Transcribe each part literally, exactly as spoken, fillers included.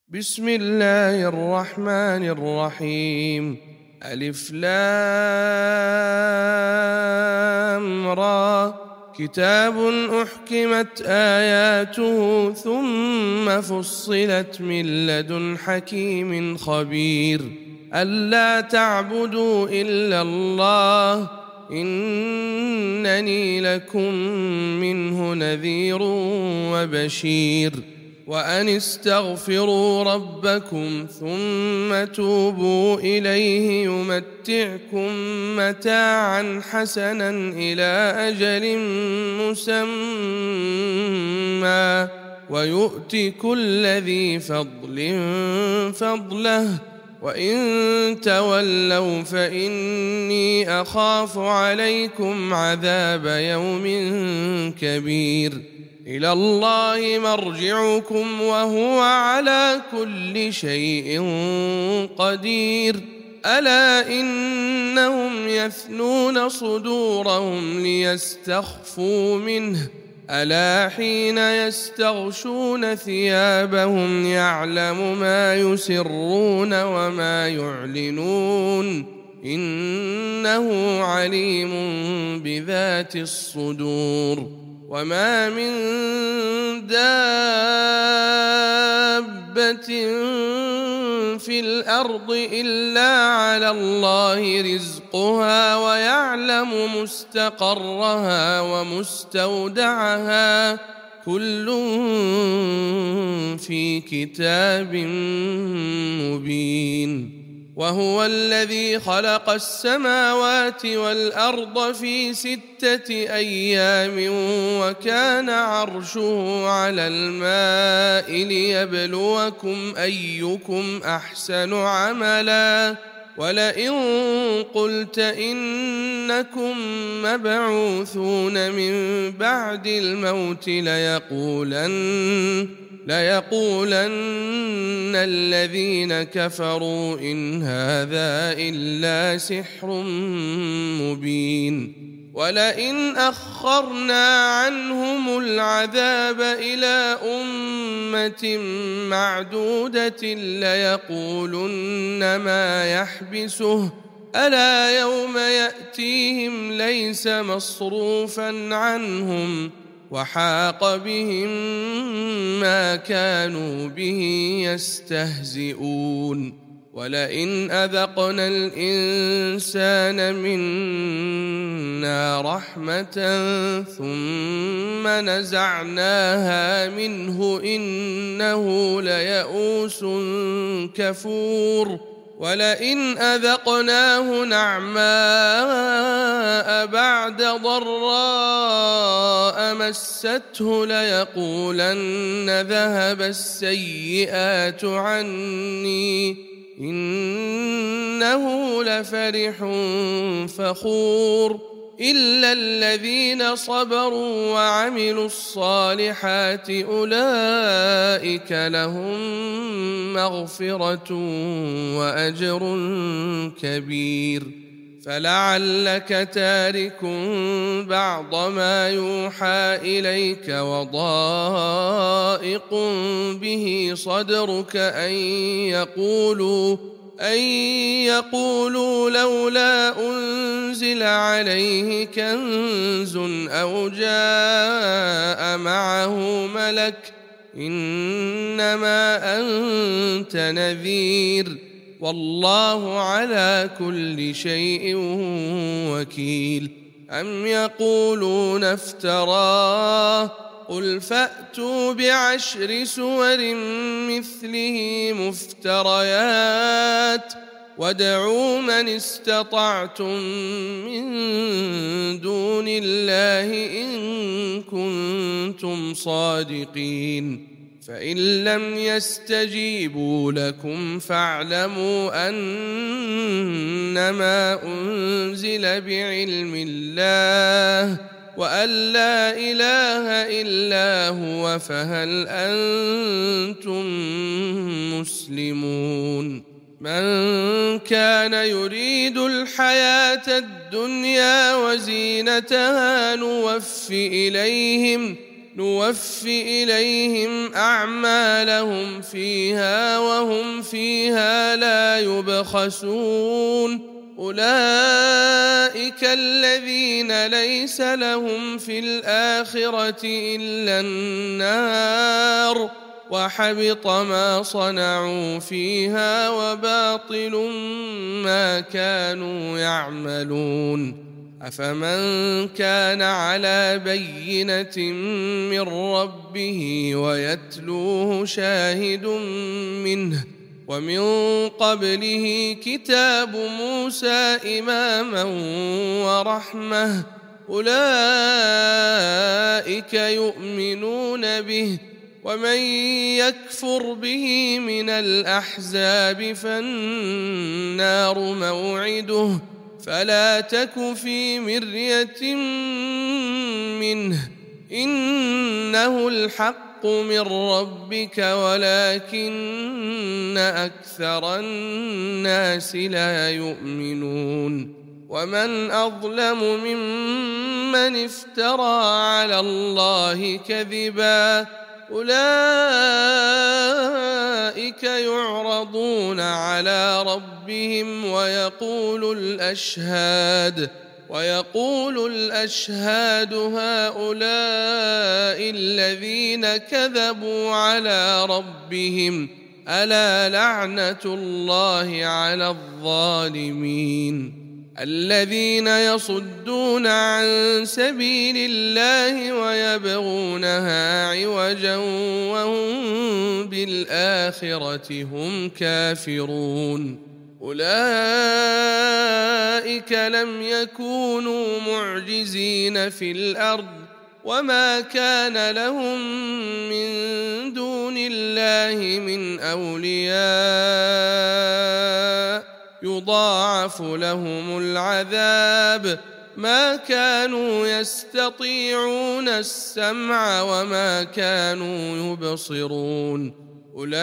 بسم الله الرحمن الرحيم. ألف لام را. كتاب أحكمت آياته ثم فصلت من لدن حكيم خبير. ألا تعبدوا إلا الله إنني لكم منه نذير وبشير. وأن استغفروا ربكم ثم توبوا إليه يمتعكم متاعا حسنا إلى أجل مسمى ويؤت كل ذي فضل فضله وإن تولوا فإني أخاف عليكم عذاب يوم كبير. إلى الله مرجعكم وهو على كل شيء قدير. ألا إنهم يثنون صدورهم ليستخفوا منه ألا حين يستغشون ثيابهم يعلم ما يسرون وما يعلنون إنه عليم بذات الصدور. وما من دابة في الأرض إلا على الله رزقها ويعلم مستقرها ومستودعها كل في كتاب مبين. وهو الذي خلق السماوات والأرض في ستة أيام وكان عرشه على الماء ليبلوكم أيكم أحسن عملا. ولئن قلت إنكم مبعوثون من بعد الموت ليقولن ليقولن الذين كفروا إن هذا إلا سحر مبين. ولئن أخرنا عنهم العذاب إلى أمة معدودة ليقولن ما يحبسه ألا يوم يأتيهم ليس مصروفا عنهم وحاق بهم ما كانوا به يستهزئون. ولئن أذقنا الإنسان منا رحمة ثم نزعناها منه إنه ليئوس كفور. ولئن أذقناه نعماء بعد ضراء مسته ليقولن ذهب السيئات عني إنه لفرح فخور. إلا الذين صبروا وعملوا الصالحات أولئك لهم مغفرة وأجر كبير. فلعلك تارك بعض ما يوحى إليك وضائق به صدرك أن يقولوا أن يقولوا لولا أنزل عليه كنز أو جاء معه ملك إنما أنت نذير والله على كل شيء وكيل. أم يقولون افتراه قل فأتوا بعشر سور مثله مفتريات وادعوا من استطعتم من دون الله إن كنتم صادقين. فإن لم يستجيبوا لكم فاعلموا أنما أنزل بعلم الله وأن لا إله إلا هو فهل أنتم مسلمون. من كان يريد الحياة الدنيا وزينتها نوف إليهم نوف إليهم أعمالهم فيها وهم فيها لا يبخسون أولئك الذين ليس لهم في الآخرة إلا النار وحبط ما صنعوا فيها وباطل ما كانوا يعملون أفمن كان على بينة من ربه ويتلوه شاهد منه ومن قبله كتاب موسى إماما ورحمة أولئك يؤمنون به ومن يكفر به من الأحزاب فالنار موعده فلا تك في مرية منه إنه الحق من ربك ولكن أكثر الناس لا يؤمنون ومن أظلم ممن افترى على الله كذبا أولئك يعرضون على ربهم ويقول الأشهاد ويقول الأشهاد هؤلاء الذين كذبوا على ربهم ألا لعنة الله على الظالمين الذين يصدون عن سبيل الله ويبغونها عوجا وهم بالآخرة هم كافرون أولئك لم يكونوا معجزين في الأرض وما كان لهم من دون الله من أولياء يضاعف لهم العذاب ما كانوا يستطيعون السمع وما كانوا يبصرون أولئك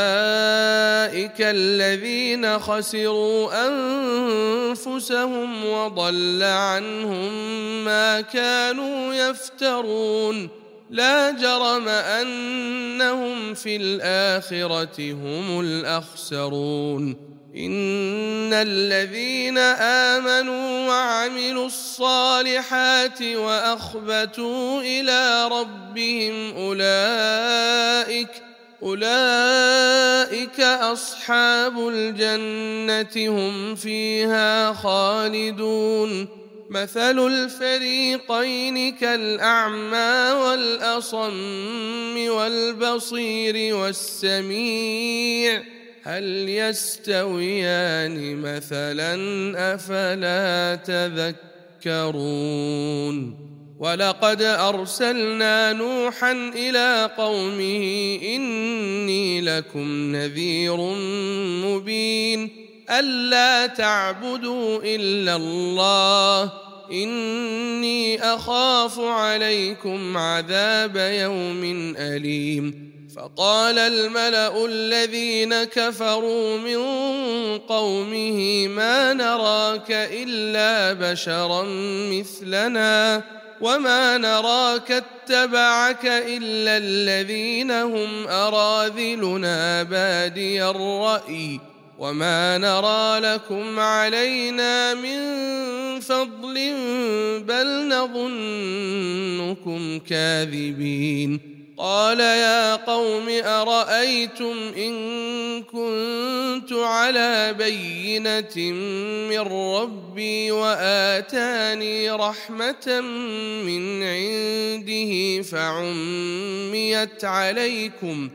الذين خسروا أنفسهم وضل عنهم ما كانوا يفترون لا جرم أنهم في الآخرة هم الأخسرون إن الذين آمنوا وعملوا الصالحات وأخبتوا إلى ربهم أولئك أولئك أصحاب الجنة هم فيها خالدون مثل الفريقين كالأعمى والأصم والبصير والسميع هل يستويان مثلا أفلا تذكرون ولقد أرسلنا نوحا إلى قومه إني لكم نذير مبين ألا تعبدوا إلا الله إني أخاف عليكم عذاب يوم أليم فقال الملأ الذين كفروا من قومه ما نراك إلا بشرا مثلنا وما نراك اتبعك إلا الذين هم أراذلنا بادي الرأي وما نرى لكم علينا من فضل بل نظنكم كاذبين قال يا قوم أرأيتم إن كنت على بينة من ربي وآتاني رحمة من عنده فعميت عليكم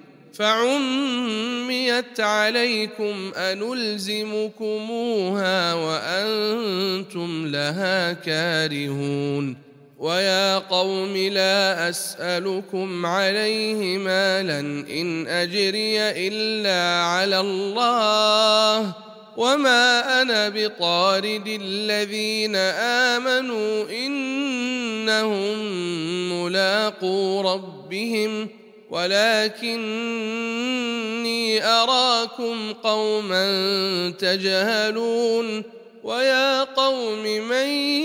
فعميت عليكم أنلزمكموها وأنتم لها كارهون ويا قوم لا أسألكم عليه مالا إن أجري إلا على الله وما أنا بطارد الذين آمنوا إنهم ملاقو ربهم ولكني أراكم قوما تجهلون ويا قوم من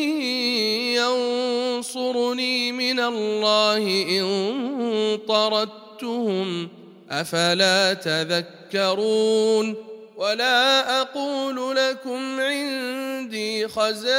ينصرني من الله إن طردتهم أفلا تذكرون ولا أقول لكم عندي خزائن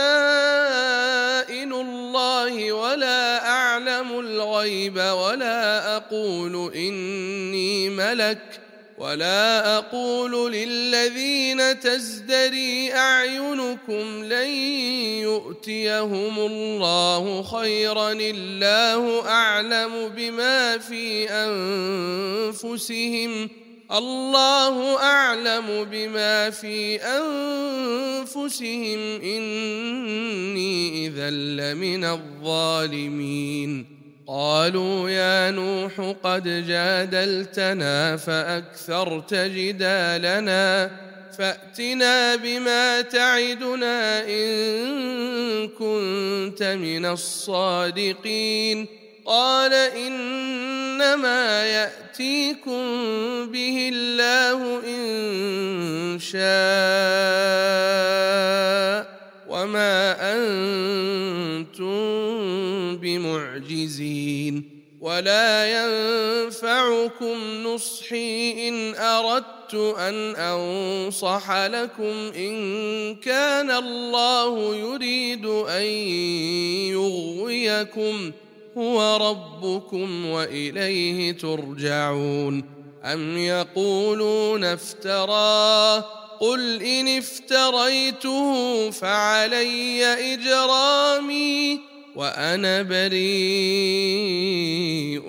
الله ولا أعلم الغيب ولا أقول إني ملك ولا أقول للذين تزدري أعينكم لن يؤتيهم الله خيرا الله أعلم بما في أنفسهم الله أعلم بما في أنفسهم إني إذا لمن الظالمين قالوا يا نوح قد جادلتنا فأكثرت جدالنا فأتنا بما تعدنا إن كنت من الصادقين قال إنما يأتيكم به الله إن شاء وما أنتم بمعجزين ولا ينفعكم نصحي إن أردت أن أنصح لكم إن كان الله يريد أن يغويكم هو ربكم وإليه ترجعون أم يقولون افتراه قل إن افتريته فعلي إجرامي وأنا بريء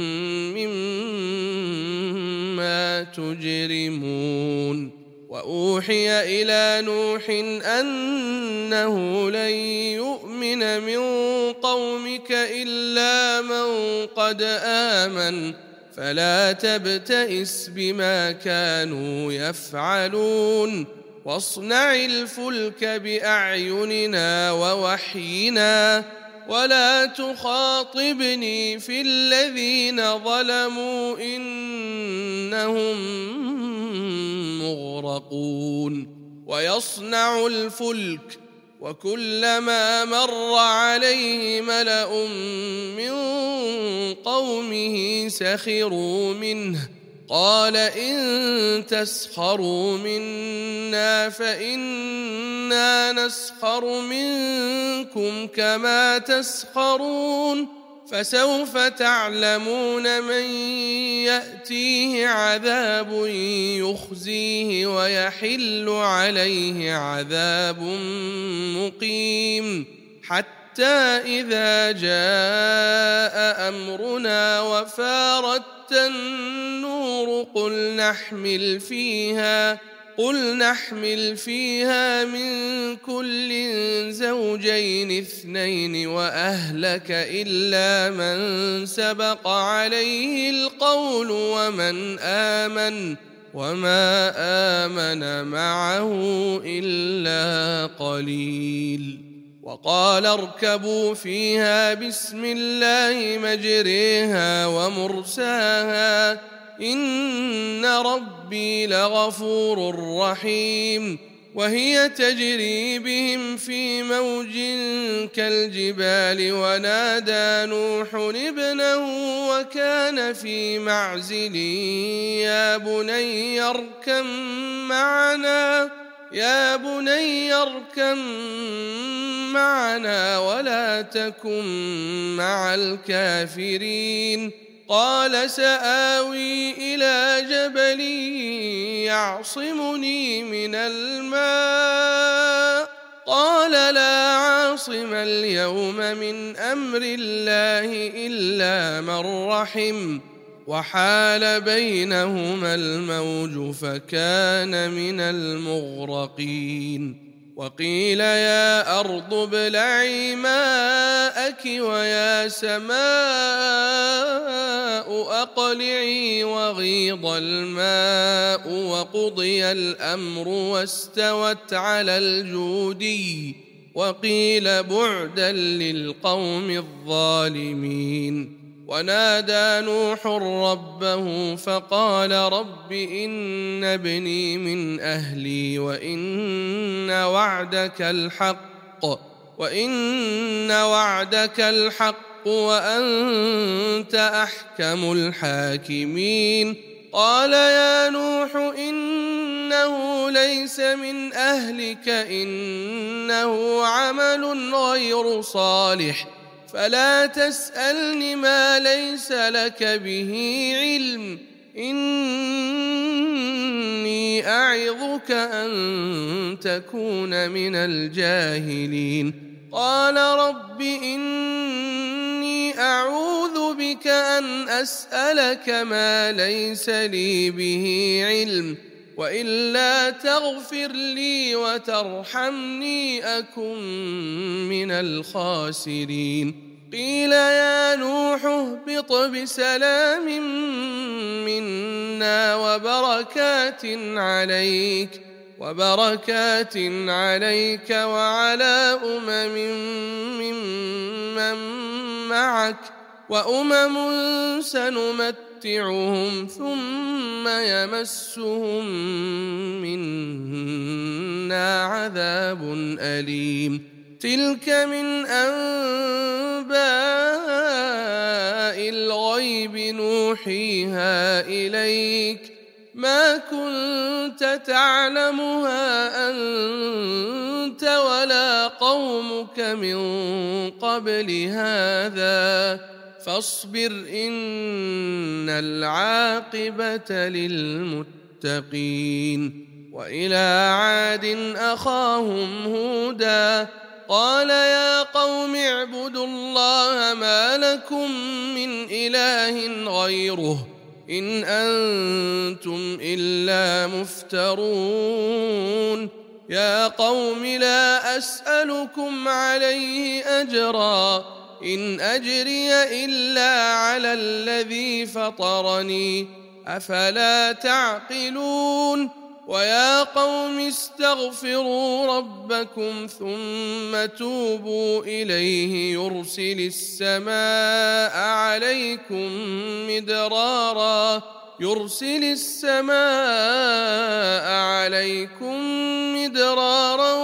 مما تجرمون وأوحي إلى نوح أنه لن يؤمن من قومك إلا من قد آمن فلا تبتئس بما كانوا يفعلون واصنع الفلك بأعيننا ووحينا ولا تخاطبني في الذين ظلموا إنهم مغرقون ويصنع الفلك وكلما مر عليه ملأ من قومه سخروا منه قال إن تسخروا منا فإنا نسخر منكم كما تسخرون فسوف تعلمون من يأتيه عذاب يخزيه ويحل عليه عذاب مقيم حتى إذا جاء أمرنا وفارت النور قل نحمل فيها قل نحمل فيها من كل زوجين اثنين وأهلك إلا من سبق عليه القول ومن آمن وما آمن معه إلا قليل وقال اركبوا فيها بسم الله مجريها ومرساها إن ربي لغفور رحيم وهي تجري بهم في موج كالجبال ونادى نوح ابنه وكان في معزل يا بني اركب معنا يا بني اركب معنا ولا تكن مع الكافرين قال سآوي إلى جبل يعصمني من الماء قال لا عاصم اليوم من أمر الله إلا من رحم وحال بينهما الموج فكان من المغرقين وقيل يا أرض ابلعي ماءك ويا سماء أقلعي وغيض الماء وقضي الأمر واستوت على الجودي وقيل بعدا للقوم الظالمين ونادى نوح ربه فقال رب إن ابني من أهلي وإن وعدك الحق وإن وعدك الحق وأنت أحكم الحاكمين قال يا نوح إنه ليس من أهلك إنه عمل غير صالح فلا تسألني ما ليس لك به علم إني أعظك أن تكون من الجاهلين قال رب إني أعوذ بك أن أسألك ما ليس لي به علم وإلا تغفر لي وترحمني أكن من الخاسرين قيل يا نوح اهبط بسلام منا وبركات عليك وبركات عليك وعلى أمم ممن معك وأمم سنمتعهم ثم يمسهم منا عذاب أليم تلك من أنباء الغيب نوحيها إليك ما كنت تعلمها أنت ولا قومك من قبل هذا فاصبر إن العاقبة للمتقين وإلى عاد أخاهم هودا قال يا قوم اعبدوا الله ما لكم من إله غيره إن أنتم إلا مفترون يا قوم لا أسألكم عليه أجرا إن أجري إلا على الذي فطرني أفلا تعقلون ويا قوم استغفروا ربكم ثم توبوا إليه يرسل السماء عليكم مدرارا يرسل السماء عليكم مدرارا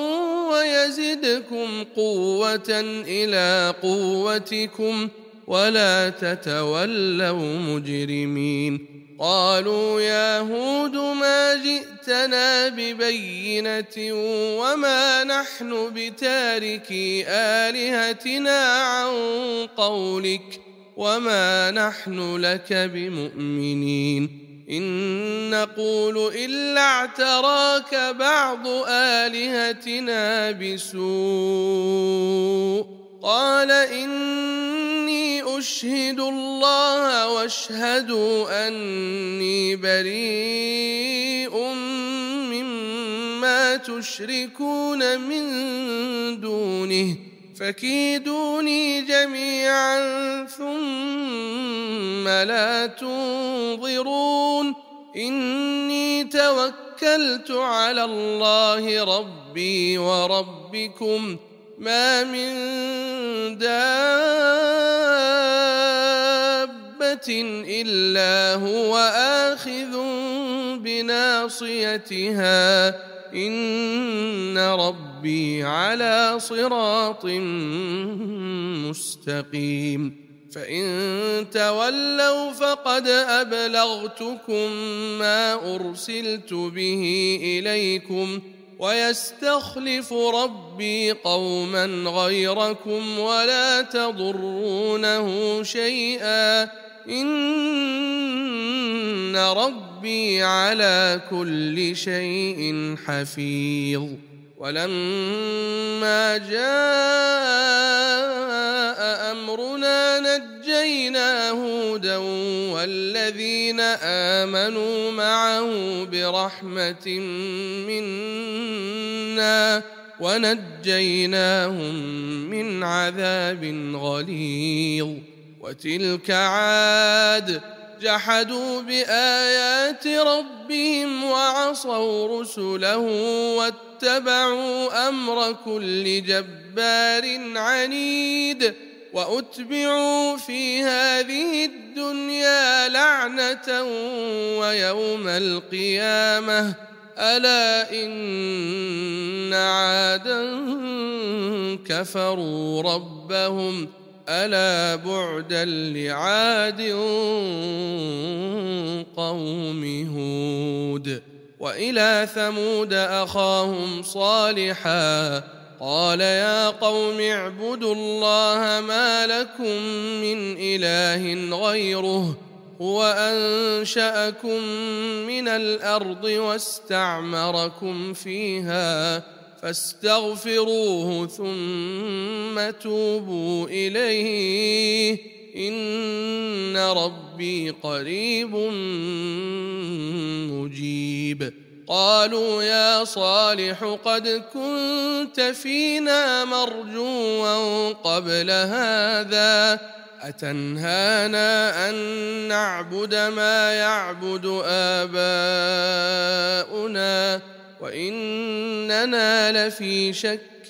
ويزدكم قوة إلى قوتكم ولا تتولوا مجرمين قالوا يا هود ما جئتنا ببينة وما نحن بتاركي آلهتنا عن قولك وما نحن لك بمؤمنين إن نقول إلا اعتراك بعض آلهتنا بسوء قال إني أشهد الله واشهدوا أني بريء مما تشركون من دونه فكيدوني جميعا ثم لا تنظرون إني توكلت على الله ربي وربكم ما من دابة إلا هو آخذ بناصيتها إن ربي على صراط مستقيم فإن تولوا فقد أبلغتكم ما أرسلت به إليكم ويستخلف ربي قوما غيركم ولا تضرونه شيئا إن ربي على كل شيء حفيظ ولما جاء أمرنا نجينا هودا والذين آمنوا معه برحمة منا ونجيناهم من عذاب غليظ وتلك عاد جحدوا بآيات ربهم وعصوا رسله واتبعوا أمر كل جبار عنيد وأتبعوا في هذه الدنيا لعنة ويوم القيامة ألا إن عادا كفروا ربهم ألا بعدا لعاد قوم هود. وإلى ثمود أخاهم صالحا قال يا قوم اعبدوا الله ما لكم من إله غيره هو أنشأكم من الأرض واستعمركم فيها فاستغفروه ثم توبوا إليه إن ربي قريب مجيب. قالوا يا صالح قد كنت فينا مرجوا قبل هذا أتنهانا أن نعبد ما يعبد آباؤنا وإننا لفي شك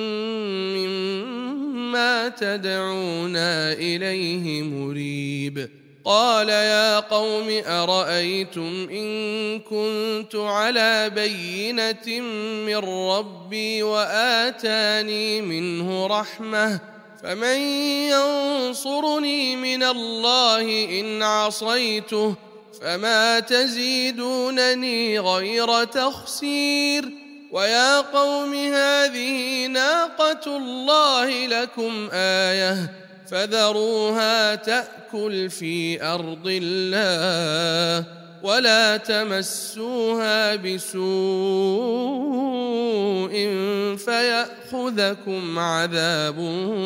مما تدعونا إليه مريب. قال يا قوم أرأيتم إن كنت على بينة من ربي وآتاني منه رحمة فمن ينصرني من الله إن عصيته فما تزيدونني غير تخسير. ويا قوم هذه ناقة الله لكم آية فذروها تأكل في أرض الله ولا تمسوها بسوء فيأخذكم عذاب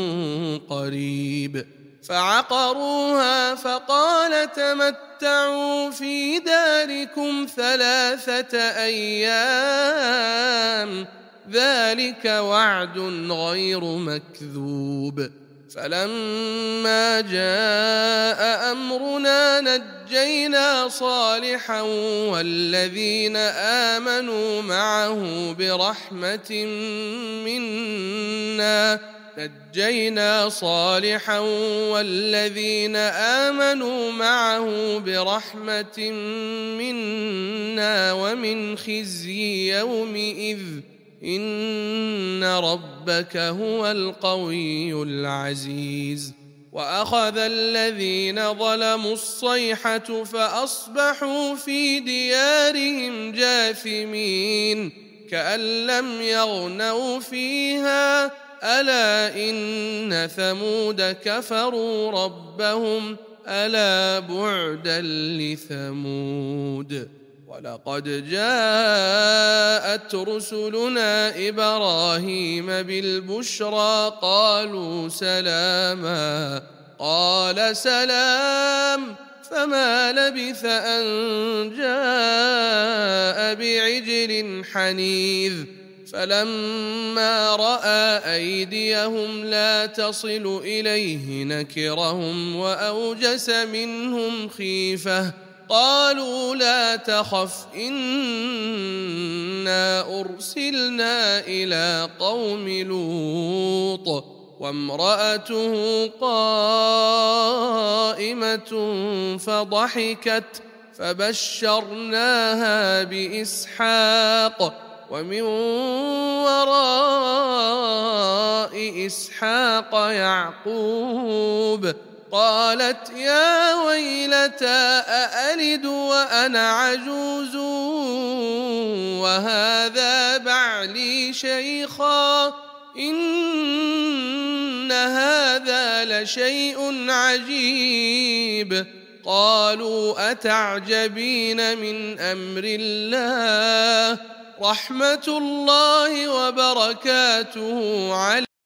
قريب. فعقروها فقال تمتعوا في داركم ثلاثة أيام ذلك وعد غير مكذوب. فلما جاء أمرنا نجينا صالحا والذين آمنوا معه برحمة منا نجينا صالحا والذين آمنوا معه برحمة منا ومن خزي يومئذ إن ربك هو القوي العزيز. وأخذ الذين ظلموا الصيحة فأصبحوا في ديارهم جاثمين كأن لم يغنوا فيها ألا إن ثمود كفروا ربهم ألا بعدا لثمود. ولقد جاءت رسلنا إبراهيم بالبشرى قالوا سلاما قال سلام فما لبث أن جاء بعجل حنيذ. فلما رأى أيديهم لا تصل إليه نكرهم وأوجس منهم خيفة قالوا لا تخف إنا أرسلنا إلى قوم لوط وامرأته قائمة فضحكت فبشرناها بإسحاق ومن وراء إسحاق يعقوب. قالت يا ويلتى أألد وأنا عجوز وهذا بعلي شيخا إن هذا لشيء عجيب. قالوا أتعجبين من أمر الله رحمة الله وبركاته عليكم